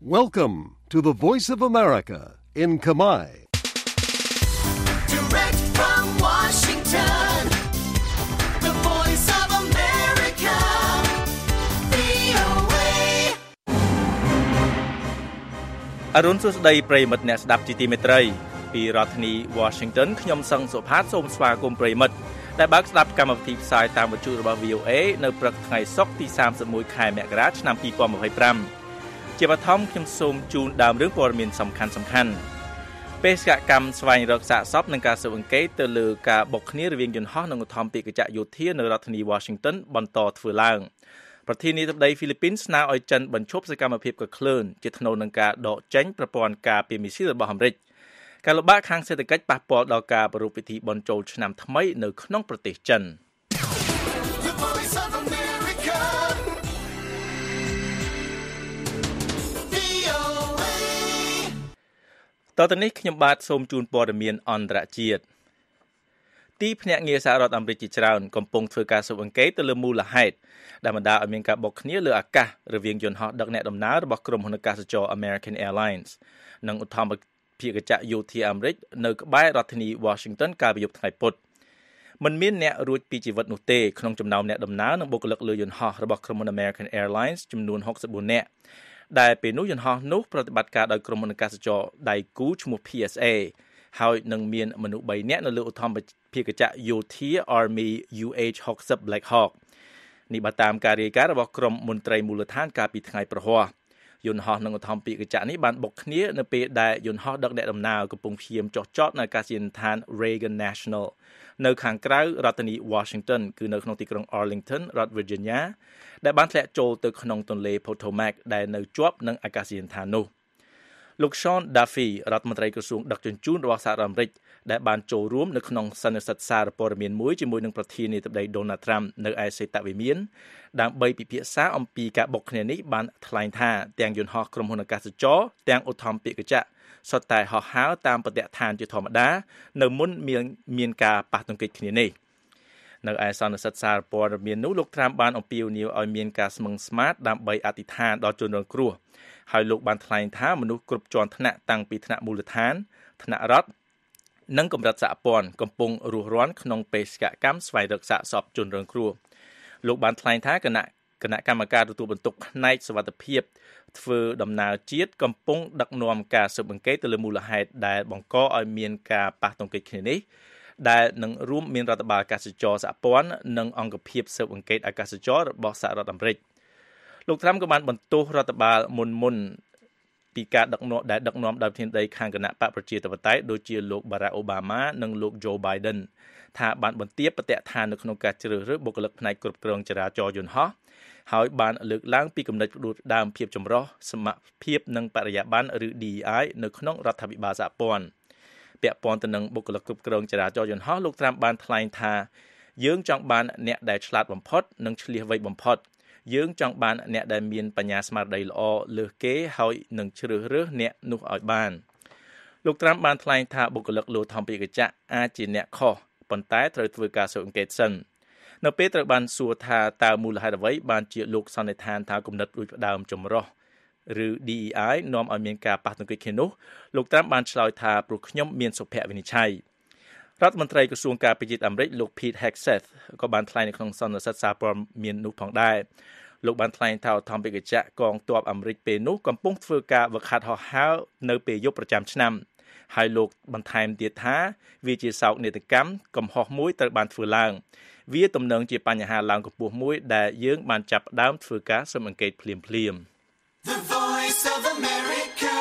Welcome to the Voice of America in Khmer. Direct from Washington, the Voice of America, VOA. អរុនសួស្តីប្រិយមិត្តអ្នកស្ដាប់ជាទីមេត្រីពីរដ្ឋធានី Washington ខ្ញុំសឹងសុផាតសូមស្វាគមន៍ប្រិយមិត្តដែលបើកស្ដាប់កម្មវិធីផ្សាយតាមវិទ្យុរបស់ VOA នៅព្រឹកថ្ងៃសុក្រទី31ខែមករាឆ្នាំ2025ជាបឋមខ្ញុំសូមជូនដើមរឿងព័ត៌មានសំខាន់ៗបេសកកម្មស្វែងរកសាកសពនិងការស៊ើបអង្កេតទៅលើការបុកគ្នារវាងយន្តហោះនិងឧទ្ធម្ភាគចក្រយោធានៅរដ្ឋធានី Washington បន្តធ្វើឡើងប្រធានាធិបតីហ្វីលីពីនស្នើឲ្យចិនបញ្ឈប់សកម្មភាពកក្លឿនជាថ្នូវនឹងការដកចេញប្រព័ន្ធការពារមីស៊ីលរបស់អាមេរិកការលំបាកខាងសេដ្ឋកិច្ចប៉ះពាល់ដល់ការប្រារព្ធពិធីបុណ្យចូលឆ្នាំថ្មីនៅក្នុងប្រទេសចិនតទៅនេះខ្ញុំបាទសូមជូនព័ត៌មានអន្តរជាតិទីភ្នាក់ងារសហរដ្ឋអាមេរិកជាច្រើនកំពុងធ្វើការស៊ើបអង្កេតទៅលើមូលហេតុដែលបណ្ដាលឲ្យមានការបុកគ្នាលើអាកាសរវាងយន្តហោះដឹកអ្នកដំណើររបស់ក្រុមហ៊ុនអាកាសចរ American Airlines និងឧទ្ធម្ភាគចក្រយោធាអាមេរិកនៅក្បែររដ្ឋធានី Washington កាលពីយប់ថ្ងៃពុធមិនមានអ្នករួចពីជីវិតនោះទេក្នុងចំណោមអ្នកដំណើរនិងបុគ្គលិកលើយន្តហោះរបស់ក្រុមហ៊ុន American Airlines ចំនួន64នាក់ដែលពេលនោះយន្តហោះនោះប្រតិបត្តិការដោយក្រុមហ៊ុនអាកាសចរដៃគូឈ្មោះ PSA ហើយនឹងមានមនុស្ស3នាក់នៅលើឧទ្ធម្ភាគចក្រយោធា Army UH-60 Black Hawk នេះបើតាមការរាយការណ៍របស់ក្រុមមន្ត្រីមូលដ្ឋានកាលពីថ្ងៃប្រហ័សយន្តហោះនិងឧទ្ធម្ភាគចក្រនេះបានបុកគ្នានៅពេលដែលយន្តហោះដឹកអ្នកដំណើរកំពុងព្យាយាមចុះចតនៅអាកាសយានដ្ឋាន Reagan National នៅខាងក្រៅរដ្ឋធានី Washington គឺនៅក្នុងទីក្រុង Arlington រដ្ឋ Virginia ដែលបានធ្លាក់ចូលទៅក្នុងទន្លេ Potomac ដែលនៅជាប់នឹងអាកាសយានដ្ឋាននោះលោក Sean Duffy រដ្ឋមន្ត្រីក្រសួងដឹកជញ្ជូនរបស់សហរដ្ឋអាមេរិកដែលបានចូលរួមនៅក្នុងសន្និសីទសារព័ត៌មានមួយជាមួយនឹងប្រធានាធិបតី Donald Trump នៅឯសេតវិមានដើម្បីពិភាក្សាអំពីការបុកគ្នានេះបានថ្លែងថាទាំងយន្តហោះក្រុមហ៊ុនអាកាសចរទាំងឧទ្ធម្ភាគចក្រសុទ្ធតែហោះហើរតាមបទដ្ឋានជាធម្មតានៅមុនមានការប៉ះទង្គិចគ្នានេះនៅឯសន្និសីទសារព័ត៌មាននោះលោក Trump បានអំពាវនាវឲ្យមានការស្មឹងស្មាតដើម្បីអធិដ្ឋានដល់ជនរងគ្រោះហើយលោកបានថ្លែងថាមនុស្សគ្រប់ជាន់ថ្នាក់តាំងពីថ្នាក់មូលដ្ឋានថ្នាក់រដ្ឋនិងកម្រិតសហព័ន្ធកំពុងរស់រានក្នុងបេសកកម្មស្វែងរកសាកសពជនរងគ្រោះលោកបានថ្លែងថាគណៈកម្មការទទួលបន្ទុកផ្នែកសុវត្ថិភាពធ្វើដំណើរជាតិកំពុងដឹកនាំការស៊ើបអង្កេតទៅលើមូលហេតុដែលបង្កឲ្យមានការប៉ះទង្គិចគ្នានេះដែលនឹងរួមមានរដ្ឋបាលអាកាសចរសហព័ន្ធនិងអង្គភាពស៊ើបអង្កេតអាកាសចររបស់សហរដ្ឋអាមេរិកលោកត្រាំក៏បានបន្ទោសរដ្ឋបាលមុនពីការដឹកនាំដោយប្រធានាធិបតីខាងគណៈបកប្រជាធិបតេយ្យដូចជាលោក Barack Obama និងលោក Joe Biden ថាបានបន្ទាបប្រតិឋាននៅក្នុងការជ្រើសរើសបុគ្គលិកផ្នែកគ្រប់គ្រងចរាចរណ៍យន្តហោះហើយបានលើកឡើងពីគំនិតផ្ដួចផ្ដើមភាពចម្រុះសមភាពនិងបរិយាបន្នឬ DEI នៅក្នុងរដ្ឋាភិបាលសហព័ន្ធពាក់ព័ន្ធទៅនឹងបុគ្គលិកគ្រប់គ្រងចរាចរណ៍យន្តហោះលោកត្រាំបានថ្លែងថាយើងចង់បានអ្នកដែលឆ្លាតបំផុតនិងឆ្លៀសវៃបំផុតយើងចង់បានអ្នកដែលមានបញ្ញាស្មារតីល្អលើសគេហើយនឹងជ្រើសរើសអ្នកនោះឲ្យបានលោកត្រាំបានថ្លែងថាបុគ្គលិកលោធម្មភាគចក្រអាចជាអ្នកខុសប៉ុន្តែត្រូវធ្វើការស៊ើបអង្កេតសិននៅពេលត្រូវបានសួរថាតើមូលហេតុអ្វីបានជាលោកសន្និដ្ឋានថាគំនិតដូចផ្ដើមចម្រុះឬ DEI នាំឲ្យមានការប៉ះទង្គិចគ្នានោះលោកត្រាំបានឆ្លើយថាព្រោះខ្ញុំមានសុភវិនិច្ឆ័យរដ្ឋមន្ត្រីក្រសួងការពារជាតិអាមេរិកលោក Pete Hegseth ក៏បានថ្លែងនៅក្នុងសន្និសីទសារព័ត៌មាននោះផងដែរលោកបានថ្លែងថាឧទ្ធម្ភាគចក្រកងទ័ពអាមេរិកពេលនោះកំពុងធ្វើការវឹកហាត់ហោះហើរនៅពេលយប់ប្រចាំឆ្នាំហើយលោកបន្ថែមទៀតថាវាជាសោកនាដកម្មកំហុសមួយត្រូវបានធ្វើឡើងវាទំនងជាបញ្ហាឡើងកម្ពស់មួយដែលយើងបានចាប់ផ្ដើមធ្វើការស៊ើបអង្កេតភ្លាម The Voice of America,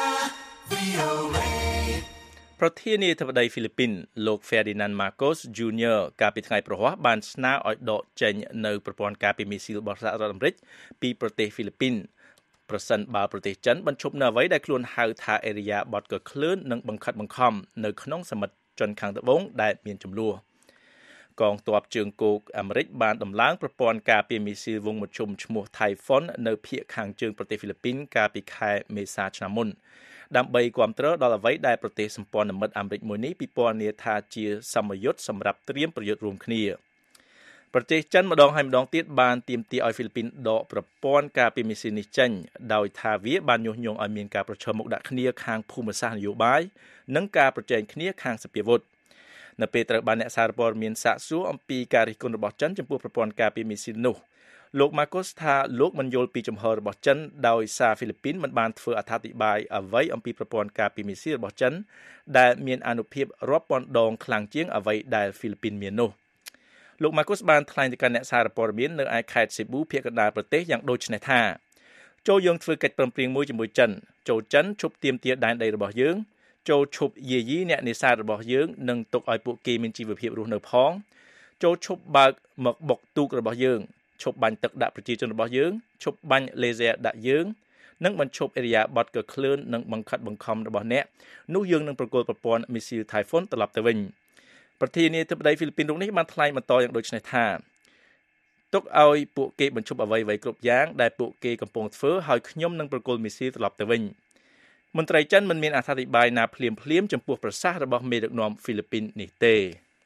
VOA. ប្រធានាធិបតីហ្វីលីពីនលោក Ferdinand Marcos Jr. កាលពីថ្ងៃប្រហ័សបានស្នើឲ្យដកចេញនៅប្រព័ន្ធការពារមីស៊ីលរបស់សហរដ្ឋអាមេរិកពីប្រទេសហ្វីលីពីនប្រសិនបើប្រទេសចិនបញ្ឈប់នៅអ្វីដែលខ្លួនហៅថាអេរីយ៉ាបតកក្លឿននិងបង្ខិតបង្ខំនៅក្នុងសមុទ្រចិនខាងត្បូងដែលមានជម្លោះកងទ័ពជើងគោកអាមេរិកបានដំឡើងប្រព័ន្ធការពារមីស៊ីលវងមធ្យមឈ្មោះ Typhoon នៅភាគខាងជើងប្រទេសហ្វីលីពីនកាលពីខែមេសាឆ្នាំមុនដើម្បីគាំទ្រដល់អ្វីដែលប្រទេសសម្ព័ន្ធមិត្តអាមេរិកមួយនេះពិពណ៌នាថាជាសមយុទ្ធសម្រាប់ត្រៀមប្រយុទ្ធរួមគ្នាប្រទេសចិនម្ដងហើយម្ដងទៀតបានទាមទារឲ្យហ្វីលីពីនដកប្រព័ន្ធការពារមីស៊ីលនេះចេញដោយថាវាបានញុះញង់ឲ្យមានការប្រឈមមុខដាក់គ្នាខាងភូមិសាស្ត្រនយោបាយនិងការប្រជែងគ្នាខាងសពាវុធនៅពេលត្រូវបានអ្នកសារព័ត៌មានសាកសួរអំពីការរិះគន់របស់ចិនចំពោះប្រព័ន្ធការពារមីស៊ីលនោះលោក Marcos ថាលោកមិនយល់ពីចំហររបស់ចិនដោយសារហ្វីលីពីនមិនបានធ្វើអត្ថាធិប្បាយអ្វីអំពីប្រព័ន្ធការពារមីស៊ីលរបស់ចិនដែលមានអានុភាពរាប់ពាន់ដងខ្លាំងជាងអ្វីដែលហ្វីលីពីនមាននោះលោក Marcos បានថ្លែងទៅកាន់អ្នកសារព័ត៌មាននៅឯខេត្តសេប៊ូភាគកណ្ដាលប្រទេសយ៉ាងដូចនេះថាចូលយើងធ្វើកិច្ចព្រមព្រៀងមួយជាមួយចិនចូលចិនឈប់ទាមទារដែនដីរបស់យើងចូលឈប់យាយីអ្នកនេសាទរបស់យើងនិងទុកឲ្យពួកគេមានជីវភាពរស់នៅផងចូលឈប់បើកមកបុកទូករបស់យើងឈប់បាញ់ទឹកដាក់ប្រជាជនរបស់យើងឈប់បាញ់លេហ្សេដាក់យើងនិងបញ្ឈប់អេរីយ៉ាបតកក្លឿននិងបង្ខិតបង្ខំរបស់អ្នកនោះយើងនឹងប្រគល់ប្រព័ន្ធមីស៊ីល Typhoon ត្រឡប់ទៅវិញប្រធានាធិបតីហ្វីលីពីនរូបនេះបានថ្លែងបន្តយ៉ាងដូចនេះថាទុកឲ្យពួកគេបញ្ឈប់អ្វីៗគ្រប់យ៉ាងដែលពួកគេកំពុងធ្វើហើយខ្ញុំនឹងប្រគល់មីស៊ីលត្រឡប់ទៅវិញមន្ត្រីចិនមិនមានអត្ថាធិប្បាយណាភ្លាមៗចំពោះប្រសាសន៍របស់មេដឹកនាំហ្វីលីពីននេះទេ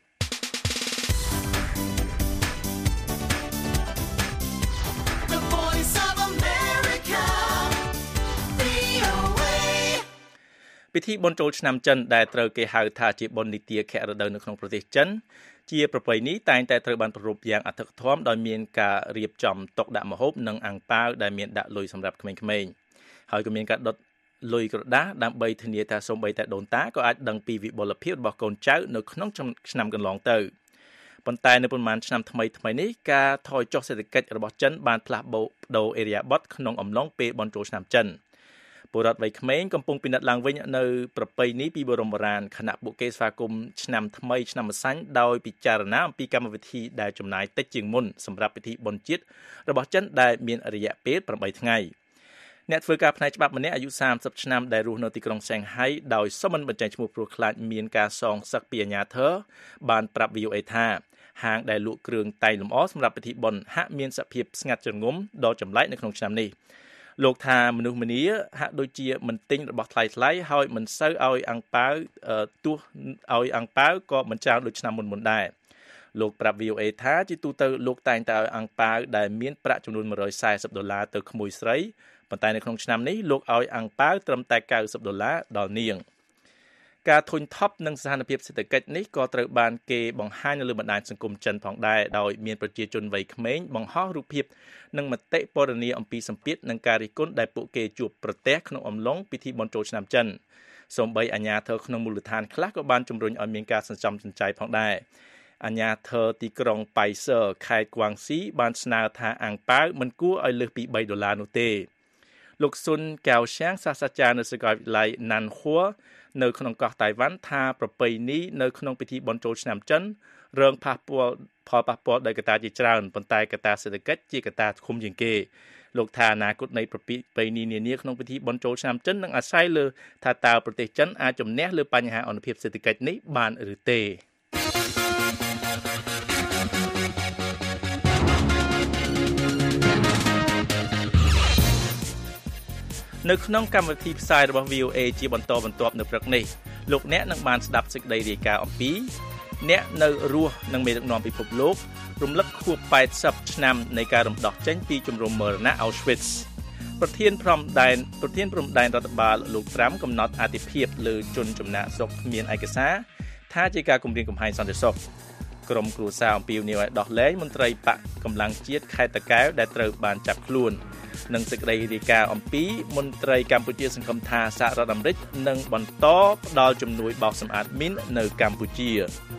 ពិធីបុណ្យចូលឆ្នាំចិនដែលត្រូវគេហៅថាជាបុណ្យនីតិខៈរដូវនៅក្នុងប្រទេសចិនជាប្រពៃណីតែងតែត្រូវបានប្រារព្ធយ៉ាងអធិកអធមដោយមានការរៀបចំតុដាក់ម្ហូបនិងអាំងប៉ាវដែលមានដាក់លុយសម្រាប់ក្មេងៗហើយក៏មានការដុតលុយក្រដាសដើម្បីធានាថាសូម្បីតែដូនតាក៏អាចដឹងពីវិបុលភាពរបស់កូនចៅនៅក្នុងឆ្នាំកន្លងទៅប៉ុន្តែនៅប្រមាណឆ្នាំថ្មីនេះការថយចុះសេដ្ឋកិច្ចរបស់ចិនបានផ្លាស់ប្ដូរអេរីយ៉ាបតក្នុងអំឡុងពេលបុណ្យចូលឆ្នាំចិនពលរដ្ឋវ័យក្មេងកំពុងពិនិត្យឡើងវិញនៅប្រពៃណីពីបុរាណខណៈពួកគេស្វាគមន៍ឆ្នាំថ្មីឆ្នាំម្សាញ់ដោយពិចារណាអំពីកម្មវិធីដែលចំណាយតិចជាងមុនសម្រាប់ពិធីបុណ្យជាតិរបស់ចិនដែលមានរយៈពេល8ថ្ងៃអ្នកធ្វើការផ្នែកច្បាប់ម្នាក់អាយុ30ឆ្នាំដែលរស់នៅទីក្រុងសាំងហៃដោយសុំមិនបញ្ចេញឈ្មោះព្រោះខ្លាចមានការសងសឹកពីអាជ្ញាធរបានប្រាប់ VOA ថាហាងដែលលក់គ្រឿងតែងលម្អសម្រាប់ពិធីបុណ្យហាក់មានសភាពស្ងាត់ជ្រងំដ៏ចម្លែកនៅក្នុងឆ្នាំនេះលោកថាមនុស្សម្នាហាក់ដូចជាមិនទិញរបស់ថ្លៃហើយមិនសូវឲ្យអាំងប៉ាវទោះឲ្យអាំងប៉ាវក៏មិនច្រើនដូចឆ្នាំមុនដែរលោកប្រាប់ VOA ថាជាទូទៅលោកតែងតែឲ្យអាំងប៉ាវដែលមានប្រាក់ចំនួន$140ទៅក្មួយស្រីប៉ុន្តែនៅក្នុងឆ្នាំនេះលោកឲ្យអាំងប៉ាវត្រឹមតែ$90ដល់នាងការធុញថប់នឹងស្ថានភាពសេដ្ឋកិច្ចនេះក៏ត្រូវបានគេបង្ហាញនៅលើបណ្ដាញសង្គមចិនផងដែរដោយមានប្រជាជនវ័យក្មេងបង្ហោះរូបភាពនិងមតិពណ៌នាអំពីសម្ពាធនិងការរិះគន់ដែលពួកគេជួបប្រទះក្នុងអំឡុងពិធីបុណ្យចូលឆ្នាំចិនសូម្បីអាជ្ញាធរក្នុងមូលដ្ឋានខ្លះក៏បានជំរុញឲ្យមានការសន្សំសំចៃផងដែរអាជ្ញាធរទីក្រុងប៉ៃសឺខេត្តគួងស៊ីបានស្នើថាអាំងប៉ាវមិនគួរឲ្យលើសពី$3នោះទេលោកស៊ុនកៅសៀងសាស្ត្រាចារ្យនៅសាកលវិទ្យាល័យណាន់ហួរនៅក្នុងកោះតៃវ៉ាន់ថាប្រពៃណីនៅក្នុងពិធីបុណ្យចូលឆ្នាំចិនរងផលប៉ះពាល់ដោយកត្តាជាច្រើនប៉ុន្តែកត្តាសេដ្ឋកិច្ចជាកត្តាធំជាងគេលោកថាអនាគតនៃប្រពៃណីនានាក្នុងពិធីបុណ្យចូលឆ្នាំចិននឹងអាស្រ័យលើថាតើប្រទេសចិនអាចជំនះលើបញ្ហាអនុភាពសេដ្ឋកិច្ចនេះបានឬទេនៅក្នុងកម្មវិធីផ្សាយរបស់ VOA ជាបន្តបន្ទាប់នៅព្រឹកនេះលោកអ្នកនឹងបានស្ដាប់សេចក្តីរាយការណ៍អំពីអ្នកនៅរស់នឹងមេដឹកនាំពិភពលោករំលឹកខួប80ឆ្នាំនៃការរំដោះចេញពីជំរំមរណៈ Auschwitz ប្រធានព្រំដែនរដ្ឋបាលលោកត្រាំកំណត់អាទិភាពលើជនចំណាកស្រុកមានឯកសារថាជាការគំរាមកំហែងសន្តិសុខក្រុមគ្រួសារអំពាវនាវឲ្យដោះលែងមន្ត្រីបកកម្លាំងជាតិខេត្តតាកែវដែលត្រូវបានចាប់ខ្លួននិងសេចក្តីរាយការណ៍អំពីមន្ត្រីកម្ពុជាសង្ឃឹមថាសហរដ្ឋអាមេរិកនឹងបន្តផ្ដល់ជំនួយបោសសម្អាតមីននៅកម្ពុជា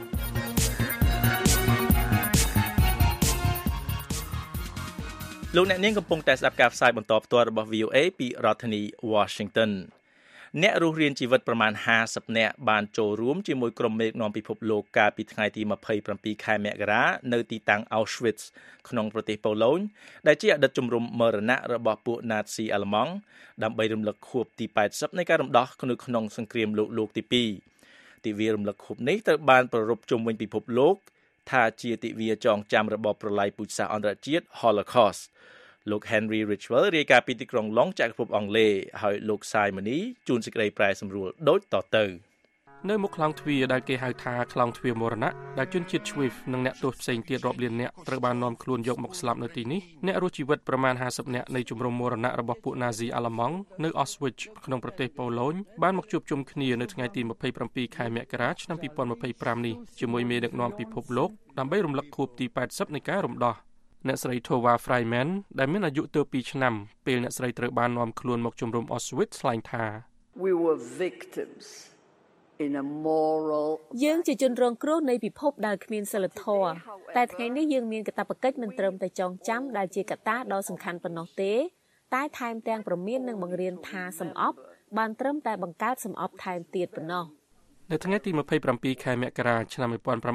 លោកអ្នកនាងកំពុងតែស្ដាប់ការផ្សាយបន្តផ្ទាល់របស់ VOA ពីរដ្ឋធានី Washington អ្នករស់រានជីវិតប្រមាណ50នាក់បានចូលរួមជាមួយក្រុមមេដឹកនាំពិភពលោកកាលពីថ្ងៃទី27ខែមករានៅទីតាំង Auschwitz ក្នុងប្រទេសប៉ូឡូញដែលជាអតីតជំរំមរណៈរបស់ពួកណាតស៊ីអាល្លឺម៉ង់ដើម្បីរំលឹកខួបទី80នៃការរំដោះក្នុងសង្គ្រាមលោកទី2ទិវារំលឹកខួបនេះត្រូវបានប្រារព្ធជុំវិញពិភពលោកថាជាទិវាចងចាំរបបប្រល័យពូជសាសន៍អន្តរជាតិ Holocaustលោក Henry Ridgwell រាយការណ៍ពីទីក្រុងឡុងចក្រភពអង់គ្លេសហើយលោក Simony ជួនសេចក្តីប្រែសម្រួលដូចតទៅនៅមុខខ្លោងទ្វារដែលគេហៅថាខ្លោងទ្វារមរណៈដែលជនជាតិ Swift និងអ្នកទោសផ្សេងទៀតរាប់លាននាក់ត្រូវបាននាំខ្លួនយកមកស្លាប់នៅទីនេះអ្នករស់ជីវិតប្រមាណ50នាក់នៃជំរំមរណៈរបស់ពួកណាស៊ីអាល្លឺម៉ង់នៅ Auschwitz ក្នុងប្រទេសប៉ូឡូញបានមកជួបជុំគ្នានៅថ្ងៃទី27ខែមករាឆ្នាំ2025នេះជាមួយមេដឹកនាំពិភពលោកដើម្បីរំលឹកខួបទី80នៃការរំដោះអ្នកស្រី Tova Freiman ដែលមានអាយុទៅ2ឆ្នាំពេលអ្នកស្រីត្រូវបាននាំខ្លួនមកជំរំ Auschwitz ថ្លែងថា We were victims in a moral យើងជាជនរងគ្រោះនៃពិភពដែលគ្មានសីលធម៌តែថ្ងៃនេះយើងមានកាតព្វកិច្ចមិនត្រឹមតែចងចាំដែលជាកត្តាដ៏សំខាន់ប៉ុណ្ណោះទេតែថែមទាំងព្រមាននិងបង្រៀនថាសំអប់បានត្រឹមតែបង្កើតសំអប់ថែមទៀតប៉ុណ្ណោះនៅថ្ងៃទី27ខែមករាឆ្នាំ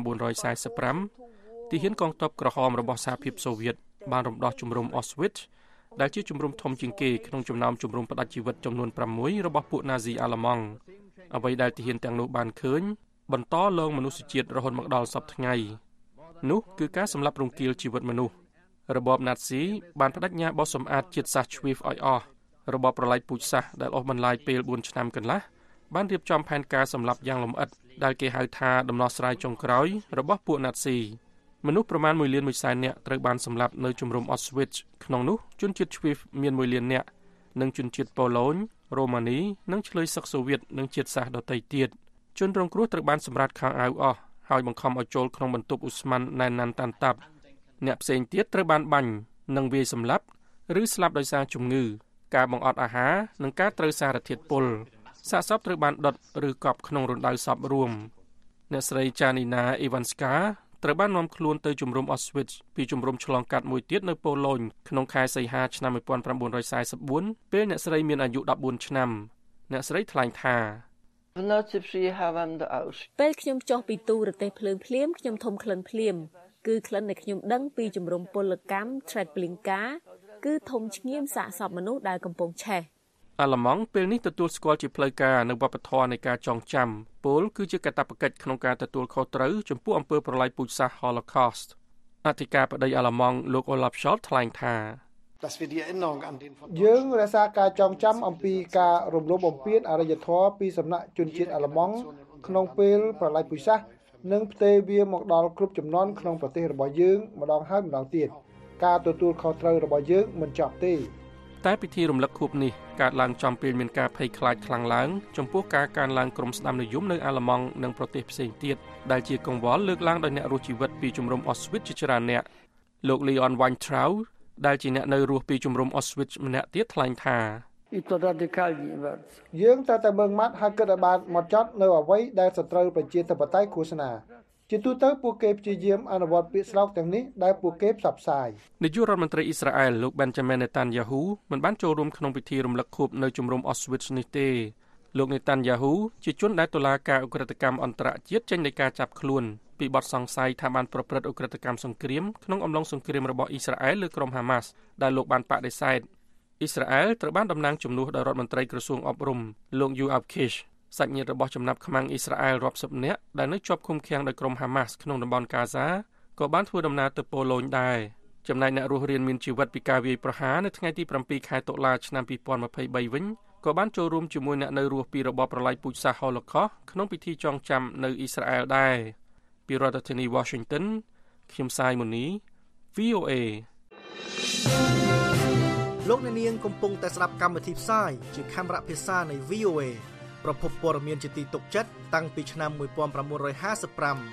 1945ទីហ៊ានកងទ័ពក្រហមរបស់សហភាពសូវៀតបានរំដោះជំរំ Auschwitz ដែលជាជំរំធំជាងគេក្នុងចំណោមជំរំផ្តាច់ជីវិតចំនួន6របស់ពួកណាស៊ីអាល្លឺម៉ង់អ្វីដែលទីហ៊ានទាំងនោះបានឃើញបន្តលងមនុស្សជាតិរហូតមកដល់សព្វថ្ងៃនោះគឺការសម្លាប់រង្គាលជីវិតមនុស្សរបបណាតស៊ីបានបដិញ្ញាបោះសម្អាតជាតិសាសន៍ Swift ឲ្យអស់របបប្រល័យពូជសាសន៍ដែលអូសបន្លាយពេល4ឆ្នាំកន្លះបានរៀបចំផែនការសម្លាប់យ៉ាងលម្អិតដែលគេហៅថាដំណោះស្រាយចុងក្រោយរបស់ពួកណាតស៊ីមនុស្សប្រមាណ1.1 លាននាក់ត្រូវបានសម្លាប់នៅជំរំ Auschwitz ក្នុងនោះជនជាតិ Swift មាន1 លាននាក់និងជនជាតិប៉ូឡូញរ៉ូម៉ានីនិងឆ្លើយសឹកសូវៀតនិងជាតិសាសន៍ដទៃទៀតជនរងគ្រោះត្រូវបានសម្រាតខោអាវអស់ហើយបង្ខំឲ្យចូលក្នុងបន្ទប់ឧស្ម័នណែនណាន់តាន់តាប់អ្នកផ្សេងទៀតត្រូវបានបាញ់និងវាយសម្លាប់ឬស្លាប់ដោយសារជំងឺការបង្អត់អាហារនិងការត្រូវសារធាតុពុលសាកសពត្រូវបានដុតឬកប់ក្នុងរណ្ដៅសពរួមអ្នកស្រី Janina Iwanska ត្រូវបាននាំខ្លួនទៅជំរំ Auschwitz ពីជំរំឆ្លងកាត់មួយទៀតនៅប៉ូឡូញក្នុងខែសីហាឆ្នាំ1944ពេលអ្នកស្រីមានអាយុ14ឆ្នាំអ្នកស្រីថ្លែងថាពេលខ្ញុំចុះពីទូរទេសភ្លើងភ្លាមខ្ញុំធំក្លិនភ្លាមគឺក្លិនដែលខ្ញុំដឹងពីជំរំពលកម្ម Treblinka គឺធំឆ្ងៀមសាកសពមនុស្សដែលកំពុងឆេះអាល្លឺម៉ង់ពេលនេះទទួលស្គាល់ជាផ្លូវការនៅវប្បធម៌នៃការចងចាំពលគឺជាកាតព្វកិច្ចក្នុងការទទួលខុសត្រូវចំពោះអំពើប្រល័យពូជសាសន៍ Holocaust អធិការបតីអាល្លឺម៉ង់លោក Olaf Scholz ថ្លែងថាយើងរក្សាការចងចាំអំពីការរំលោភបំពានអរិយធម៌ពីសំណាក់ជនជាតិអាល្លឺម៉ង់ក្នុងពេលប្រល័យពូជសាសន៍និងផ្ទេរវាមកដល់គ្រប់ជំនាន់ក្នុងប្រទេសរបស់យើងម្ដងហើយម្ដងទៀតការទទួលខុសត្រូវរបស់យើងមិនចប់ទេតែពិធីរំលឹកខួបនេះកើតឡើងចំពេលមានការភ័យខ្លាចខ្លាំងឡើងចំពោះការកើនឡើងក្រុមស្ដាំនិយមនៅអាល្លឺម៉ង់និងប្រទេសផ្សេងទៀតដែលជាកង្វល់លើកឡើងដោយអ្នករស់ជីវិតពីជំរំ Auschwitz ជាច្រើនអ្នកលោក Leon Weintraub ដែលជាអ្នកនៅរស់ពីជំរំ Auschwitz ម្នាក់ទៀតថ្លែងថាយើងតែមើងម៉ាត់ហើយគិតឲ្យបានហ្មត់ចត់នៅអ្វីដែលសត្រូវប្រជាធិបតេយ្យឃោសនាជាទូទៅពួកគេព្យាយាមអនុវត្តពាក្យស្លោកទាំងនេះដែលពួកគេផ្សព្វផ្សាយនាយករដ្ឋមន្ត្រីអ៊ីស្រាអែលលោក Benjamin Netanyahu មិនបានចូលរួមក្នុងពិធីរំលឹកខួបនៅជំរំ Auschwitz នេះទេលោក Netanyahu ជាជនដែលតុលាការឧក្រិដ្ឋកម្មអន្តរជាតិចេញដោយការចាប់ខ្លួនពីបទសង្ស័យថាបានប្រព្រឹត្តឧក្រិដ្ឋកម្មសង្គ្រាមក្នុងអំឡុងសង្គ្រាមរបស់អ៊ីស្រាអែលលើក្រុម Hamas ដែលលោកបានបដិសេធអ៊ីស្រាអែលត្រូវបានតំណាងជំនួសដោយរដ្ឋមន្ត្រីក្រសួងអប់រំលោក Yoav Kishសាច់ញាតិរបស់ចំណាប់ខ្មាំងអ៊ីស្រាអែលរាប់សិបនាក់ដែលនៅជាប់ឃុំឃាំងដោយក្រុម Hamas ក្នុងតំបន់ Gaza ក៏បានធ្វើដំណើរទៅប៉ូឡូញដែរចំណែកអ្នករស់រានមានជីវិតពីការវាយប្រហារនៅថ្ងៃទី7ខែតុលាឆ្នាំ2023វិញក៏បានចូលរួមជាមួយអ្នកនៅរស់ពីរបបប្រល័យពូជសាសន៍ Holocaust ក្នុងពិធីចងចាំនៅអ៊ីស្រាអែលដែរពីរដ្ឋធានី Washington ខ្ញុំសាយមូនី VOA លោកអ្នកនាងកំពុងតែស្ដាប់កម្មវិធីផ្សាយជាខេមរៈភាសានៃ VOA ប្រភពព័ត៌មានជាទីទុកចិត្តតាំងពីឆ្នាំ1955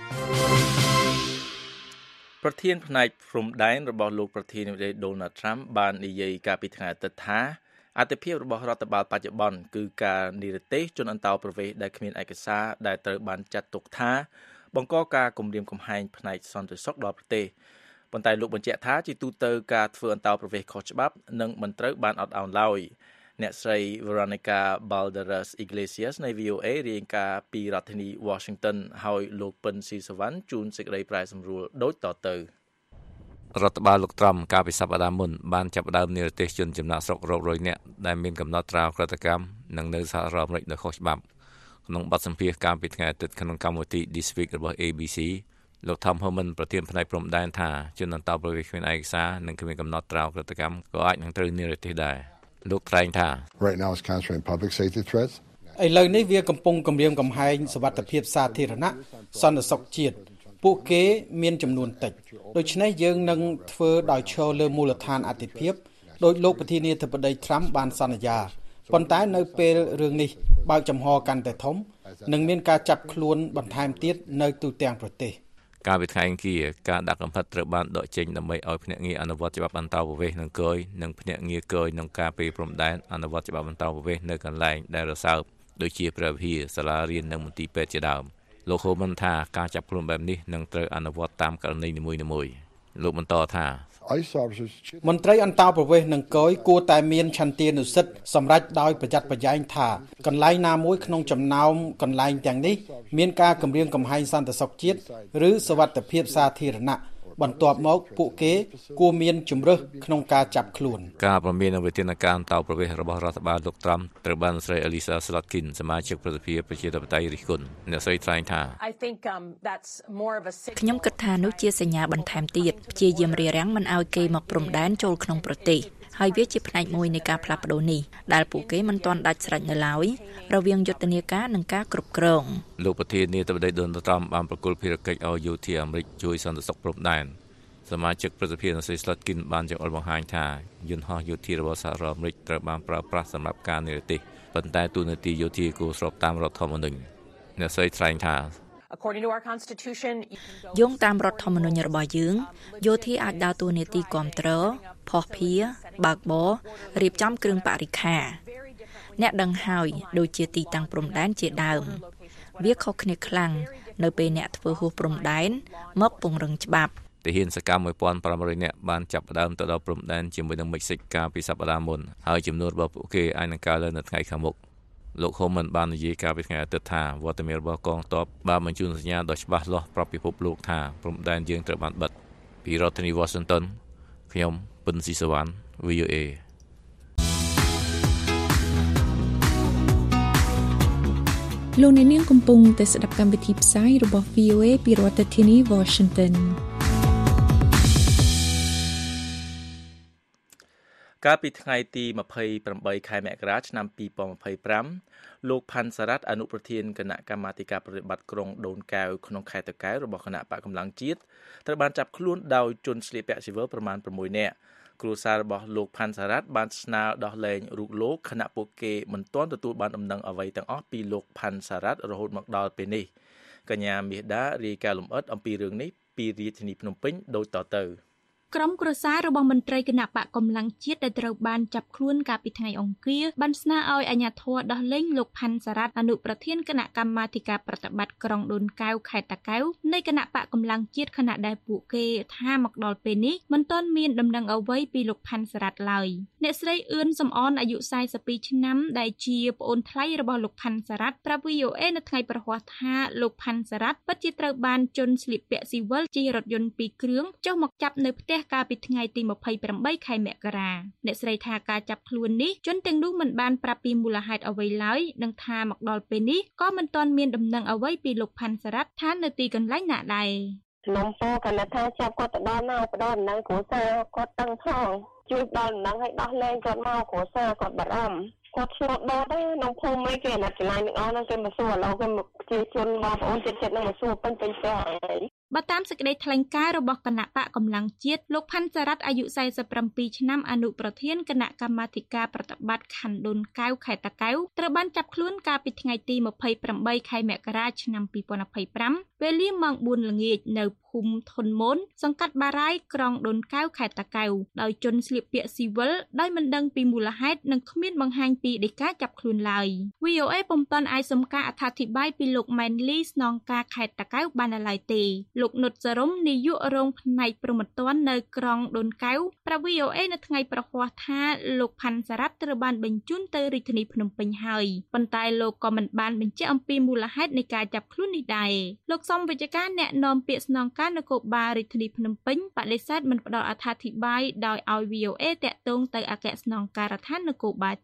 ប្រធានផ្នែកព្រំដែនរបស់លោកប្រធានាធិបតី Donald Trump បាននិយាយកាលពីថ្ងៃអាទិត្យថាអត្ថប្រយោជន៍របស់រដ្ឋបាលបច្ចុប្បន្នគឺការនិរទេសជនអន្តោប្រវេសន៍ដែលគ្មានឯកសារដែលត្រូវបានចាត់ទុកថាបង្កការគំរាមកំហែងផ្នែកសន្តិសុខដល់ប្រទេសប៉ុន្តែលោកបញ្ជាក់ថាជាទូទៅការធ្វើអន្តោប្រវេសន៍ខុសច្បាប់នឹងមិនត្រូវបានអត់ឱនឡើយអ្នកស្រី Veronica Balderas Iglesias នៃ VOA រាយការណ៍ពីរដ្ឋធានី Washington ហើយលោកពិនស៊ីសវណ្ណជួនសេចក្តីប្រែសម្រួលដូចតទៅរដ្ឋបាលលោកត្រាំកាលពីសប្តាហ៍មុនបានចាប់ផ្ដើមនិរទេសជនចំណាក់ស្រុករាប់រយនាក់ដែលមានកំណត់ត្រាក្រតកម្មនិងនៅសហរដ្ឋអាមេរិកនៅខុសច្បាប់ក្នុងបទសម្ភាសន៍កាលពីថ្ងៃអាទិត្យក្នុងកម្មវិធី This Week របស់ ABC លោក Tom Herman ប្រធានផ្នែកព្រំដែនថាជនអន្តោប្រវេសន៍គ្មានឯកសារនិងគ្មានកំណត់ត្រាក្រតកម្មក៏អាចនឹងត្រូវនិរទេសដែរលោកថ្លែងថា Right now it's concentrating public safety threats ឥឡូវនេះវាកំពុងគម្រាមកំហែងសុវត្ថិភាពសាធារណៈសន្តិសុខជាតិពួកគេមានចំនួនតិចដូច្នេះយើងនឹងធ្វើដោយឈរលើមូលដ្ឋានអធិភាពដោយលោកប្រធានាធិបតីត្រាំបានសន្យាប៉ុន្តែនៅពេលរឿងនេះបើកចំហកាន់តែធំនឹងមានការចាប់ខ្លួនបន្ថែមទៀតនៅទូទាំងប្រទេសការវិធានការដាក់កំហិតត្រូវបានដកចេញដើម្បីឲ្យភ្នាក់ងារអនុវត្តច្បាប់អន្តោប្រវេសន៍និងគយនិងភ្នាក់ងារគយក្នុងការពីព្រំដែនអនុវត្តច្បាប់អន្តោប្រវេសន៍នៅកន្លែងដែលរសើបដូចជាព្រះវិហារសាលារៀននិងមន្ទីរពេទ្យជាដើមលោកហូមិនថាការចាប់ខ្លួនបែបនេះនឹងត្រូវអនុវត្តតាមករណីនីមួយៗលោកបន្តថាមន្ត្រីអន្តោប្រវេសន៍និងគយគួរតែមានឆន្ទានុសិទ្ធិសម្រាប់ដោយប្រយ័ត្នប្រយែងថាកន្លែងណាមួយក្នុងចំណោមកន្លែងទាំងនេះមានការគំរាមកំហែងសន្តិសុខជាតិឬសុវត្ថិភាពសាធារណៈបន្ទាប់មកពួកគេគួរមានជំរើសក្នុងការចាប់ខ្លួនការប្រមាននិងវិធានការអន្តោប្រវេសន៍របស់រដ្ឋបាលលោកត្រាំត្រូវបានស្រី Elisa Slotkin សមាជិកប្រតិភិប្រជាធិបតេយ្យរិះគន់អ្នកស្រីថ្លែងថាខ្ញុំគិតថានោះជាសញ្ញាបន្ថែមទៀតព្យាយាមរារាំងមិនឲ្យគេមកព្រំដែនចូលក្នុងប្រទេសហើយវាជាផ្នែកមួយនៃការផ្លាស់ប្ដូរនេះដែលពួកគេមិនទាន់ដាច់ស្រេចនៅឡើយរវាងយុទ្ធនាការនិងការគ្រប់គ្រងលោកប្រធានាធិបតីដូណាល់ ត្រាំបានប្រគល់ភារកិច្ចឲ្យយោធាអាមេរិកជួយសន្តិសុខព្រំដែនសមាជិកប្រតិភិអ្នកស្រី Slotkin បានចង្អុលបង្ហាញថាយន្តហោះយោធារបស់សហរដ្ឋអាមេរិកត្រូវបានប្រើប្រាស់សម្រាប់ការនិរទេសប៉ុន្តែទូនាទីយោធាគួរស្របតាមរដ្ឋធម្មនុញ្ញអ្នកស្រីថ្លែងថាយោងតាមរដ្ឋធម្មនុញ្ញរបស់យើងយោធាអាចដើរតួនាទីគាំទ្រភស្តុភារបើកបររៀបចំគ្រឿងបរិក្ខារអ្នកដឹងហើយដូចជាទីតាំងព្រំដែនជាដើមវាខុសគ្នាខ្លាំងនៅពេលអ្នកធ្វើហួសព្រំដែនមកពង្រឹងច្បាប់ទាហានសកម្ម 1,500 នាក់បានចាប់ផ្ដើមទៅដល់ព្រំដែនជាមួយនឹងមិចស៊ិកកាលពីសប្តាហ៍មុនហើយចំនួនរបស់ពួកគេអាចនឹងកើនឡើងនៅថ្ងៃខាងមុខលោកហូមិនបាននិយាយកាលពីថ្ងៃអាទិត្យថាវត្តមានរបស់កងទ័ពបានបញ្ជូនសញ្ញាដ៏ច្បាស់លាស់ប្រាប់ពិភពលោកថាព្រំដែនយើងត្រូវបានបិទពីរដ្ឋធានី Washington ខ្ញុំពិនស៊ីសវណ្ណ VOA លោកអ្នកនាងកំពុងតែស្ដាប់កម្មវិធីផ្សាយរបស់ VOA ពីរដ្ឋធានី Washington កាលពីថ្ងៃទី28ខែមករាឆ្នាំ2025លោកផាន់សារ៉ាត់អនុប្រធានគណៈកម្មាធិការប្រតិបត្តិក្រុងដូនកែវក្នុងខេត្តតាកែវរបស់គណៈបកកម្លាំងជាតិត្រូវបានចាប់ខ្លួនដោយជនស្លៀកពាក់ស៊ីវិលប្រមាណ6នាក់គ្រួសាររបស់លោកផាន់សារ៉ាត់បានស្នើដោះលែងរូបលោកខណៈពួកគេមិនទាន់ទទួលបានដំណឹងអ្វីទាំងអស់ពីលោកផាន់សារ៉ាត់រហូតមកដល់ពេលនេះកញ្ញាមាសដារាយការណ៍លម្អិតអំពីរឿងនេះពីរាជធានីភ្នំពេញដូចតទៅក្រុមគ្រួសាររបស់មន្ត្រីគណៈបកកម្លាំងជាតិដែលត្រូវបានចាប់ខ្លួនកាលពីថ្ងៃអង្គារបានស្នើឲ្យអាជ្ញាធរដោះលែងលោកផាន់សារ៉ាត់អនុប្រធានគណៈកម្មាធិការប្រតិបត្តិក្រុងដូនកែវខេត្តតាកែវនៃគណៈបកកម្លាំងជាតិខណៈដែលពួកគេថាមកដល់ពេលនេះមិនទាន់មានដំណឹងអ្វីពីលោកផាន់សារ៉ាត់ឡើយអ្នកស្រីអឿនសំអនអាយុ42ឆ្នាំដែលជាប្អូនថ្លៃរបស់លោកផាន់សារ៉ាត់ប្រាប់ VOA នៅថ្ងៃប្រហ័សថាលោកផាន់សារ៉ាត់ពិតជាត្រូវបានជនស្លៀកពាក់ស៊ីវិលជិះរថយន្ត2គ្រឿងចុះមកចាប់នៅផ្ទះកាលពីថ្ងៃទី28ខែមករាអ្នកស្រីថាការចាប់ខ្លួននេះជនទាំងនោះមិនបានប្រាប់ពីមូលហេតុអ្វីឡើយនិងថាមកដល់ពេលនេះក៏មិនទាន់មានដំណឹងអ្វីពីលោកផាន់សារ៉ាត់ថានៅទីកន្លែងណាដែរខ្ញុំពោគាត់ថាចាប់គាត់ទៅដល់មកផ្ដោតដំណឹងគ្រួសារគាត់តឹងផងជួយដល់ដំណឹងឲ្យដោះលែងគាត់មកគ្រួសារគាត់បារម្ភគាត់ឆ្លត់ដល់ដែរក្នុងភូមិគេអាណត្តិកន្លែងទាំងអស់ហ្នឹងគេមកសួរឥឡូវគេមកជាជនបងប្អូនចិត្តហ្នឹងមកសួរពេញផ្ទះហើយបើតាមសេចក្តីថ្លែងការណ៍របស់គណៈបកកម្លាំងជាតិលោកផាន់សារ៉ាត់អាយុ47ឆ្នាំអនុប្រធានគណៈកម្មាធិការប្រតិបត្តិខណ្ឌដូនកែវខេត្តតាកែវត្រូវបានចាប់ខ្លួនកាលពីថ្ងៃទី28ខែមករាឆ្នាំ2025វេលាម៉ោង4ល្ងាចនៅភូមិធនមនសង្កាត់បារាយក្រុងដូនកែវខេត្តតាកែវដោយជនស្លៀកពាក់ស៊ីវិលដោយមិនដឹងពីមូលហេតុនិងគ្មានបង្ហាញពីដីកាចាប់ខ្លួនឡើយ VOA ពុំទាន់អាចសុំការអត្ថាធិប្បាយពីលោកម៉ែនលីស្នងការខេត្តតាកែវបានឡើយទេលោកនុតសរមនាយករងផ្នែកព្រហ្មទណ្ឌនៅក្រុងដូនកែវប្រាប់ VOA នៅថ្ងៃប្រហ័សថាលោកផាន់សារ៉ាត់ត្រូវបានបញ្ជូនទៅរាជធានីភ្នំពេញហើយប៉ុន្តែលោកក៏មិនបានបញ្ជាក់អំពីមូលហេតុនៃការចាប់ខ្លួននេះដែរលោកសំវិជ្ជការអ្នកនាំពាក្យស្នងការនគរបាលរាជធានីភ្នំពេញបដិសេធមិនផ្ដល់អត្ថាធិប្បាយដោយឲ្យ VOA តាក់ទងទៅអគ្គស្នងការដ្ឋាននគរបាលជាតិ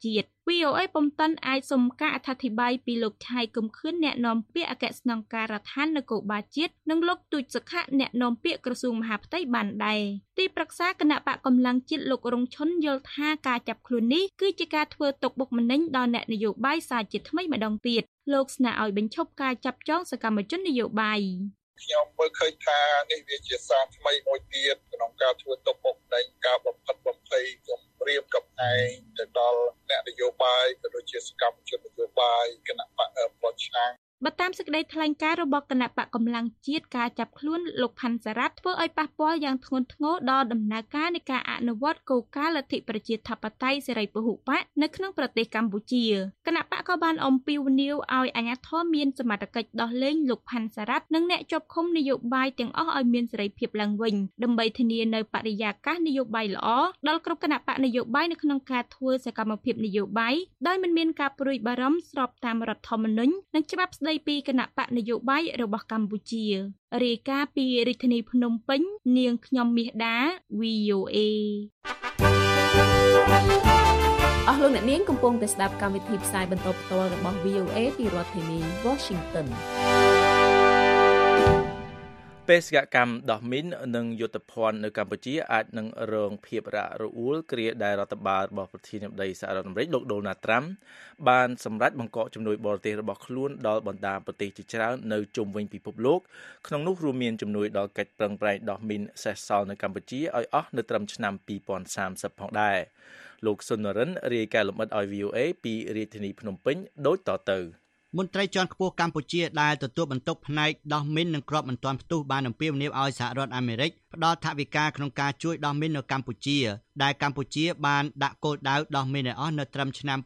VOA ពុំទាន់អាចសុំការអធិប្បាយពីលោកឆៃគឹមខឿនអ្នកនាំពាក្យអគ្គស្នងការដ្ឋាននគរបាលជាតិនិងលោកទូចសុខៈអ្នកនាំពាក្យក្រសួងមហាផ្ទៃបានដែរទីប្រឹក្សាគណៈបកកម្លាំងជាតិលោករងឈុនយល់ថាការចាប់ខ្លួននេះគឺជាការធ្វើទុកបុកម្នេញដល់អ្នកនយោបាយសារជាតិថ្មីម្ដងទៀតលោកស្នើឲ្យបញ្ឈប់ការចាប់ចងសកម្មជននយោបាយខ្ញុំមើលឃើញថានេះវាជាសារថ្មីមួយទៀតក្នុងការធ្វើទុកបុកម្នេញការបំផិតបំភ័យគំរាមកំហែងទៅដល់អ្នកនយោបាយក៏ដូចជាសកម្មជននយោបាយគណៈបកប្រឆាំងបើតាមសេចក្តីថ្លែងការណ៍របស់គណៈបកកម្លាំងជាតិការចាប់ខ្លួនលោកផាន់សារ៉ាត់ធ្វើឲ្យប៉ះពាល់យ៉ាងធ្ងន់ធ្ងរដល់ដំណើរការនៃការអនុវត្តគោលការណ៍លទ្ធិប្រជាធិបតេយ្យសេរីពហុបកនៅក្នុងប្រទេសកម្ពុជាគណៈបកក៏បានអំពាវនាវឲ្យអាជ្ញាធរមានសមត្ថកិច្ចដោះលែងលោកផាន់សារ៉ាត់និងអ្នកជាប់ឃុំនយោបាយទាំងអស់ឲ្យមានសេរីភាពឡើងវិញដើម្បីធានានៅបរិយាកាសនយោបាយល្អដល់គ្រប់គណៈបកនយោបាយនៅក្នុងការធ្វើសកម្មភាពនយោបាយដោយមិនមានការព្រួយបារម្ភស្របតាមរដ្ឋធម្មនុញ្ញនិងច្បាប់ស្តីពីគណៈបកនយោបាយរបស់កម្ពុជារាយការណ៍ពីរាជធានីភ្នំពេញនាងខ្ញុំមាសដា VOA អស់លោកអ្នកនាងកំពុងតែស្ដាប់កម្មវិធីផ្សាយបន្តផ្ទាល់របស់ VOA ពីរដ្ឋធានី Washington បេសកកម្មដោះមីននិងយុទ្ធភ័ណ្ឌនៅកម្ពុជាអាចនឹងរងភាពរអាក់រអួលគ្រាដែលរដ្ឋបាលរបស់ប្រធានាធិបតីសហរដ្ឋអាមេរិកលោក Donald Trump បានសម្រេចបង្កកជំនួយបរទេសរបស់ខ្លួនដល់បណ្ដាប្រទេសជាច្រើននៅជុំវិញពិភពលោកក្នុងនោះរួមមានជំនួយដល់កិច្ចប្រឹងប្រែងដោះមីនសេសសល់នៅកម្ពុជាឲ្យអស់នៅត្រឹមឆ្នាំ2030ផងដែរលោកសុននរិនរាយការណ៍លម្អិតឲ្យ VOA ពីរាជធានីភ្នំពេញដូចតទៅមន្ត្រីជាន់ខ្ពស់កម្ពុជាដែលទទួលបន្ទុកផ្នែកដោះមីននិងគ្រាប់មិនទាន់ផ្ទុះបានអំពាវនាវឲ្យសហរដ្ឋអាមេរិកផ្ដល់ថវិកាក្នុងការជួយដោះមីននៅកម្ពុជាដែលកម្ពុជាបានដាក់គោលដៅដោះមីនឲ្យអស់នៅត្រឹមឆ្នាំ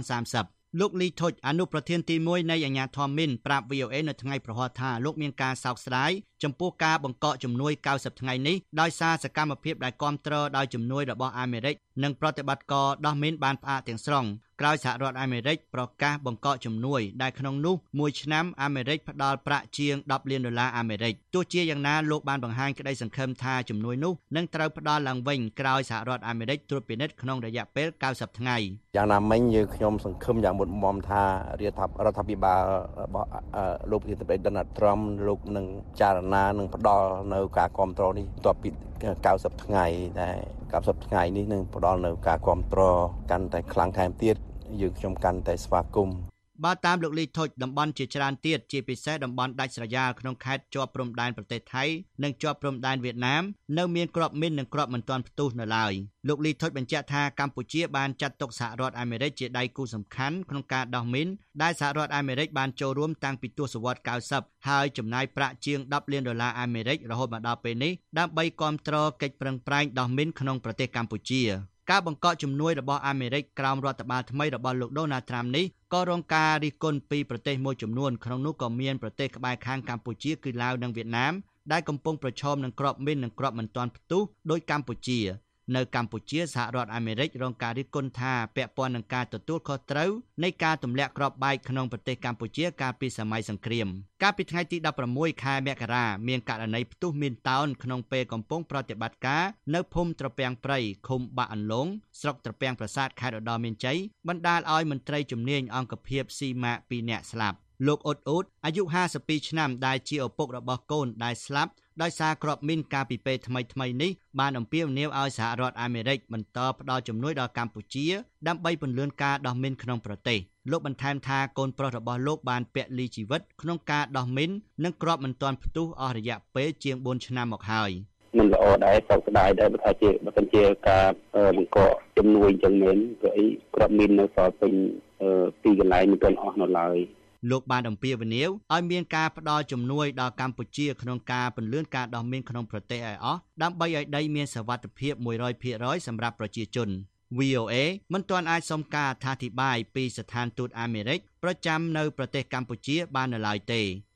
2030លោកលីថុចអនុប្រធានទី1នៃអាជ្ញាធរមីនប្រាប់ VOA នៅថ្ងៃប្រហ័សថាលោកមានការសោកស្ដាយចំពោះការបង្កកជំនួយ90ថ្ងៃនេះដោយសារសកម្មភាពដែលគាំទ្រដោយជំនួយរបស់អាមេរិកនិងប្រតិបត្តិការដោះមីនបានផ្អាកទាំងស្រុងក្រោយសហរដ្ឋអាមេរិកប្រកាសបង្កកជំនួយដែលក្នុងនោះមួយឆ្នាំអាមេរិកផ្ដល់ប្រាក់ជាង$10លានអាមេរិកទោះជាយ៉ាងណាលោកបានបង្ហាញក្តីសង្ឃឹមថាជំនួយនោះនឹងត្រូវផ្ដល់ឡើងវិញក្រោយសហរដ្ឋអាមេរិកត្រួតពិនិត្យក្នុងរយៈពេល90ថ្ងៃយ៉ាងណាមិញយើងខ្ញុំសង្ឃឹមយ៉ាងមុតមមថារដ្ឋាភិបាលរបស់លោកប្រធានាធិបតី Donald Trump លោកនឹងចារណានឹងផ្ដល់នៅការគាំទ្រនេះបន្ទាប់ពី90ថ្ងៃដែល90ថ្ងៃនេះនឹងផ្ដល់នៅការគាំទ្រកាន់តែខ្លាំងថែមទៀតយើងខ្ញុំកាន់តែស្វាគមន៍បើតាមលោកលីថុចតំបន់ជាច្រើនទៀតជាពិសេសតំបន់ដាច់ស្រយាលក្នុងខេត្តជាប់ព្រំដែនប្រទេសថៃនិងជាប់ព្រំដែនវៀតណាមនៅមានគ្រាប់មីននិងគ្រាប់មិនទាន់ផ្ទុះនៅឡើយលោកលីថុចបញ្ជាក់ថាកម្ពុជាបានចាត់ទុកសហរដ្ឋអាមេរិកជាដៃគូសំខាន់ក្នុងការដោះមីនដែលសហរដ្ឋអាមេរិកបានចូលរួមតាំងពីទសវត្សរ៍90ហើយចំណាយប្រាក់ជាង$10លានអាមេរិករហូតមកដល់ពេលនេះដើម្បីគាំទ្រកិច្ចប្រឹងប្រែងដោះមីនក្នុងប្រទេសកម្ពុជាការបង្កកជំនួយរបស់អាមេរិកក្រោមរដ្ឋបាលថ្មីរបស់លោក Donald Trump នេះក៏រងការរិះគន់ពីប្រទេសមួយចំនួនក្នុងនោះក៏មានប្រទេសក្បែរខាងកម្ពុជាគឺឡាវនិងវៀតណាមដែលកំពុងប្រឈមនឹងគ្រាប់មីននិងគ្រាប់មិនទាន់ផ្ទុះដោយកម្ពុជានៅកម្ពុជាសហរដ្ឋអាមេរិករងការរិះគន់ថាពាក់ព័ន្ធនឹងការទទួលខុសត្រូវនៃការទម្លាក់គ្រាប់បែកក្នុងប្រទេសកម្ពុជាកាលពីសម័យសង្គ្រាមកាលពីថ្ងៃទី16ខែមករាមានករណីផ្ទុះមីនតោនក្នុងពេលកំពុងប្រតិបត្តិការនៅភូមិត្រពាំងព្រៃឃុំបាក់អន្លង់ស្រុកត្រពាំងប្រាសាទខេត្តឧត្តរមានជ័យបណ្ដាលឲ្យមន្ត្រីជំនាញអង្គភាពស៊ីម៉ាក2នាក់ស្លាប់លោកអ៊ុតអាយុ52ឆ្នាំដែលជាឪពុករបស់កូនដែលស្លាប់ដោយសារគ្រាប់មីនកាលពីពេលថ្មីនេះបានអំពាវនាវឲ្យសហរដ្ឋអាមេរិកបន្តផ្ដល់ជំនួយដល់កម្ពុជាដើម្បីពន្លឿនការដោះមីនក្នុងប្រទេសលោកបន្ថែមថាកូនប្រុសរបស់លោកបានពលីជីវិតក្នុងការដោះមីននិងគ្រាប់មិនទាន់ផ្ទុះអស់រយៈពេលជាង4ឆ្នាំមកហើយមិនល្អដែរសោកស្ដាយដែរបើថាជាការបង្កជំនួយចឹងមែនព្រោះអីគ្រាប់មីននៅសល់ពេញពីកន្លែងមិនទាន់អស់នៅឡើយលោកបានអំពាវនាវឲ្យមានការផ្ដល់ជំនួយដល់កម្ពុជាក្នុងការពន្លឿនការដោះមីនក្នុងប្រទេសឲ្យអស់ដើម្បីឲ្យដីមានសុវត្ថិភាព 100% សម្រាប់ប្រជាជន VOA មិនទាន់អាចសុំការអធិប្បាយពីស្ថានទូតអាមេរិកប្រចាំនៅប្រទេសកម្ពុជាបាននៅឡើយទេ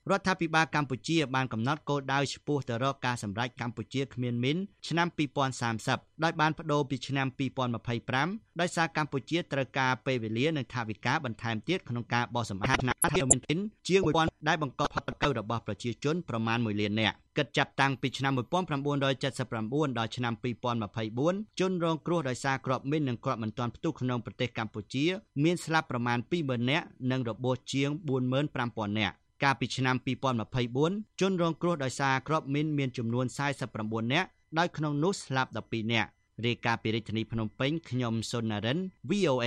រដ្ឋាភិបាលកម្ពុជាបានកំណត់គោលដៅឆ្ពោះទៅរកការសម្រេចកម្ពុជាគ្មានមីនឆ្នាំ2030ដោយបានបដូរពីឆ្នាំ2025ដោយសារកម្ពុជាត្រូវការពេលវេលានិងថវិកាបន្ថែមទៀតក្នុងការបោះសម្អាតថ្នាក់មីនជាង 1000 ដែលបង្កផលប៉ះពាល់របស់ប្រជាជនប្រមាណ 1 លាននាក់គិតចាប់តាំងពីឆ្នាំ1979ដល់ឆ្នាំ2024ជនរងគ្រោះដោយសារគ្រាប់មីននិងគ្រាប់មិនទាន់ផ្ទុះក្នុងប្រទេសកម្ពុជាមានស្លាប់ប្រមាណ 20,000 នាក់និងរបួសជាង 45,000 នាក់កាលពីឆ្នាំ2024ជនរងគ្រោះដោយសារគ្រាប់មីនមានចំនួន49នាក់ដោយក្នុងនោះស្លាប់12នាក់រាយការណ៍ពីរាជធានីភ្នំពេញខ្ញុំសុននរិន VOA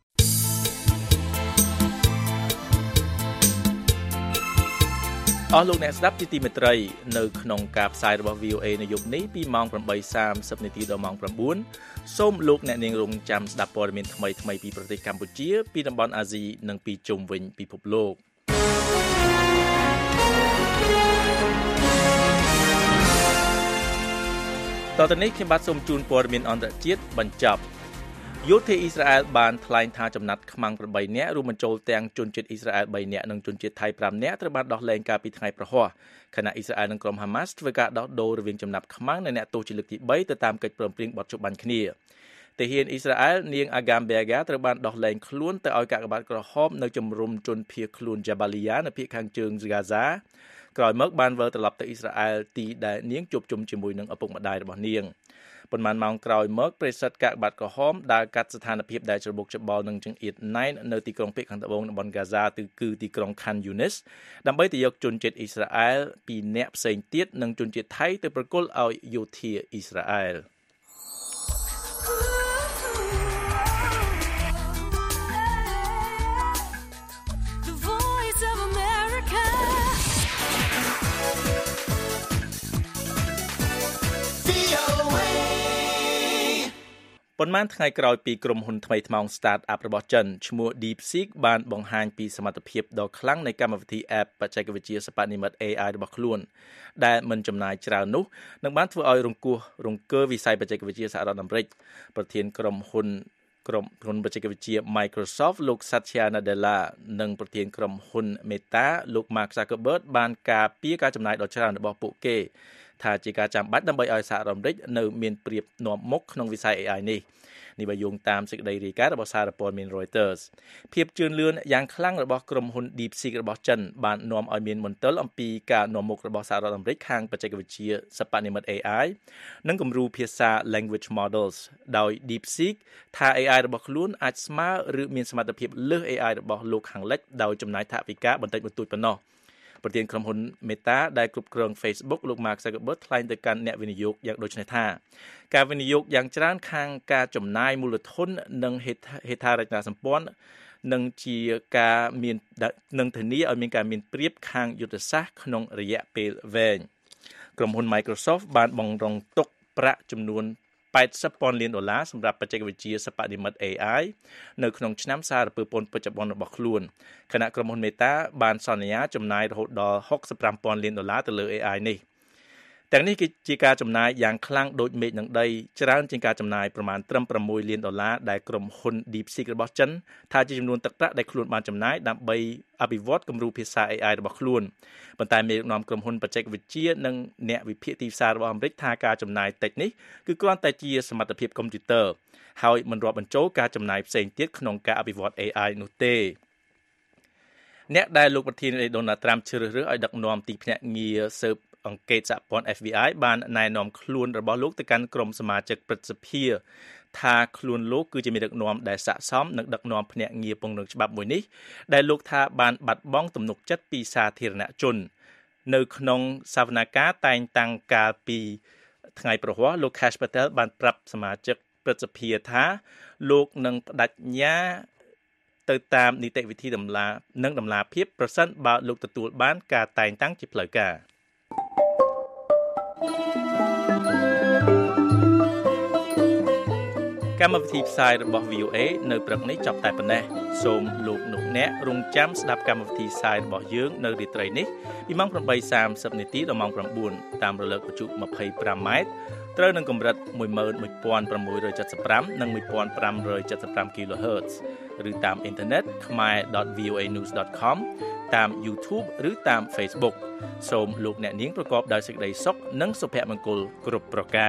អស់លោកអ្នកស្ដាប់ជាទីមេត្រីនៅក្នុងការផ្សាយរបស់ VOA នៅយប់នេះពីម៉ោង 8:30 នាទីដល់ម៉ោង 9 សូមលោកអ្នកនាងរងចាំស្ដាប់ព័ត៌មានថ្មីៗពីប្រទេសកម្ពុជាពីតំបន់អាស៊ីនិងពីជុំវិញពិភពលោកតទៅនេះខ្ញុំបាទសូមជូនព័ត៌មានអន្តរជាតិបញ្ចប់យោធាអ៊ីស្រាអែលបានថ្លែងថាចំណាត់ខ្មាំង8នាក់រួមបញ្ចូលទាំងជនជាតិអ៊ីស្រាអែល3នាក់និងជនជាតិថៃ5នាក់ត្រូវបានដោះលែងកាលពីថ្ងៃប្រហ័សខណៈអ៊ីស្រាអែលនិងក្រុមហាម៉ាស់ធ្វើការដោះដូររវាងចំណាត់ខ្មាំងនិងអ្នកទោសជាលើកទី3ទៅតាមកិច្ចព្រមព្រៀងបទចុះបាញ់គ្នាទាហានអ៊ីស្រាអែលនាង Agam Berga ត្រូវបានដោះលែងខ្លួនទៅឲ្យកាកបាទក្រហមនៅជំរំជនភៀសខ្លួន Jabalia នៅភាគខាងជើង Gaza ក្រោយមកបានវិលត្រឡប់ទៅអ៊ីស្រាអែលទីដែលនាងជួបជុំជាមួយនឹងឪពុកម្ដាយរបស់នាងប៉ុន្មានម៉ោងក្រោយមកប្រិយសិទ្ធកាកបាទក្រហមដើរកាត់ស្ថានភាពដែលច្របូកច្របល់នឹងចង្អៀតណែននៅទីក្រុងភាគខាងត្បូងតំបន់ Gaza គឺទីក្រុង Khan Yunis ដើម្បីទៅយកជនជាតិអ៊ីស្រាអែល2នាក់ផ្សេងទៀតនិងជនជាតិថៃទៅប្រគល់ឲ្យយោធាអ៊ីស្រាអែលប៉ុន្មានថ្ងៃក្រោយពីក្រុមហ៊ុនថ្មីថ្មោង Start-up របស់ចិនឈ្មោះ DeepSeek បានបង្ហាញពីសមត្ថភាពដ៏ខ្លាំងនៃកម្មវិធី App បច្ចេកវិទ្យាសិប្បនិម្មិត AI របស់ខ្លួនដែលមិនចំណាយច្រើននោះនឹងបានធ្វើឲ្យរង្គើវិស័យបច្ចេកវិទ្យាសហរដ្ឋអាមេរិកប្រធានក្រុមហ៊ុនបច្ចេកវិទ្យា Microsoft លោក Satya Nadella និងប្រធានក្រុមហ៊ុន Meta លោក Mark Zuckerberg បានការពារការចំណាយដ៏ច្រើនរបស់ពួកគេថាជាការចាំបាច់ដើម្បីឲ្យសហរដ្ឋអាមេរិកនៅមានប្រៀបនាំមុខក្នុងវិស័យ AI នេះបើយោងតាមសេចក្តីរាយការណ៍របស់សារព័ត៌មាន Reuters ភាពជឿនលឿនយ៉ាងខ្លាំងរបស់ក្រុមហ៊ុន DeepSeek របស់ចិនបាននាំឲ្យមានមន្ទិលអំពីការនាំមុខរបស់សហរដ្ឋអាមេរិកខាងបច្ចេកវិទ្យាសិប្បនិម្មិត AI និងគំរូភាសា language models ដោយ DeepSeek ថា AI របស់ខ្លួនអាចស្មើឬមានសមត្ថភាពលើស AI របស់លោកខាងលិចដោយចំណាយថវិកាបន្តិចបន្តួចប៉ុណ្ណោះប្រធានក្រុមហ៊ុន Meta ដែលគ្រប់គ្រង Facebook លោក Mark Zuckerberg ថ្លែងទៅកាន់អ្នកវិនិយោគយ៉ាងដូចនេះថាការវិនិយោគយ៉ាងច្រើនខាងការចំណាយមូលធននិងហេដ្ឋារចនាសម្ព័ន្ធនឹងជាការមាននឹងធានាឲ្យមានការមានប្រៀបខាងយុទ្ធសាស្ត្រក្នុងរយៈពេលវែងក្រុមហ៊ុន Microsoft បានបង្រង់ទុកប្រាក់ចំនួន$80,000 លានសម្រាប់បច្ចេកវិទ្យាសិប្បនិម្មិត AI នៅក្នុងឆ្នាំសារពើពន្ធបច្ចុប្បន្នរបស់ខ្លួនខណៈក្រុមហ៊ុន Meta បានសន្យាចំណាយរហូតដល់$65,000 លានទៅលើ AI នេះទាំងនេះគឺជាការចំណាយយ៉ាងខ្លាំងដូចមេឃនឹងដីច្រើនជាងការចំណាយប្រមាណត្រឹម$6 លានដែលក្រុមហ៊ុន DeepSeek របស់ចិនថាជាចំនួនទឹកប្រាក់ដែលខ្លួនបានចំណាយដើម្បីអភិវឌ្ឍគំរូភាសា AI របស់ខ្លួនប៉ុន្តែមេដឹកនាំក្រុមហ៊ុនបច្ចេកវិទ្យានិងអ្នកវិភាគទីផ្សាររបស់អាមេរិកថាការចំណាយតិចនេះគឺគ្រាន់តែជាសមត្ថភាពកុំព្យូទ័រហើយមិនរាប់បញ្ចូលការចំណាយផ្សេងទៀតក្នុងការអភិវឌ្ឍ AI នោះទេអ្នកដែលលោកប្រធានាធិបតី Donald Trump ជ្រើសរើសឲ្យដឹកនាំទីភ្នាក់ងារស៊ើបអង្កេតសហព័ន្ធ FBI បានណែនាំខ្លួនរបស់លោកទៅកាន់ក្រុមសមាជិកព្រឹទ្ធសភាថាខ្លួនលោកគឺជាមេដឹកនាំដែលស័ក្តិសមនឹងដឹកនាំភ្នាក់ងារពង្រឹងច្បាប់មួយនេះដែលលោកថាបានបាត់បង់ទំនុកចិត្តពីសាធារណជននៅក្នុងសវនកម្មតែងតាំងកាលពីថ្ងៃប្រហ័សលោក Kash Patel បានប្រាប់សមាជិកព្រឹទ្ធសភាថាលោកនឹងបដិញ្ញាទៅតាមនីតិវិធីតម្លាភាពប្រសិនបើលោកទទួលបានការតែងតាំងជាផ្លូវការកម្មវិធីផ្សាយរបស់ VOA នៅព្រឹកនេះចប់តែប៉ុណ្ណេះសូមលោកអ្នករងចាំស្ដាប់កម្មវិធីផ្សាយរបស់យើងនៅរាត្រីនេះពីម៉ោង 8:30 នាទីដល់ម៉ោង 9 តាមរលកវិទ្យុ 25 ម៉ែត្រត្រូវនឹងកម្រិត 11675 និង 1575 kHz ឬតាមអ៊ីនធឺណិត khmer.voanews.com តាម YouTube ឬតាម Facebook សូមលោកអ្នកនាងប្រកបដោយសេចក្តីសុខនិងសុភមង្គលគ្រប់ប្រការ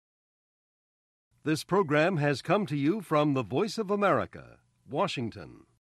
This program has come to you from the Voice of America, Washington.